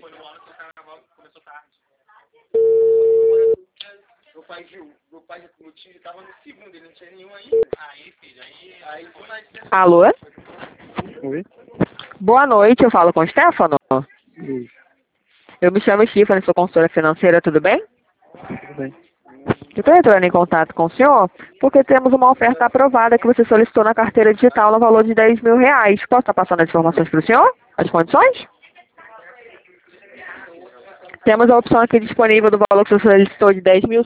Alô? Oi? Boa noite, eu falo com o Stefano. Isso, Eu me chamo Stephanie, sou consultora financeira, tudo bem? tudo bem. Eu estou entrando em contato com o senhor porque temos uma oferta aprovada que você solicitou na carteira digital no valor de R$ 10.000. Posso estar passando as informações para o senhor? As condições? Temos a opção aqui disponível do valor que você solicitou de 10.000.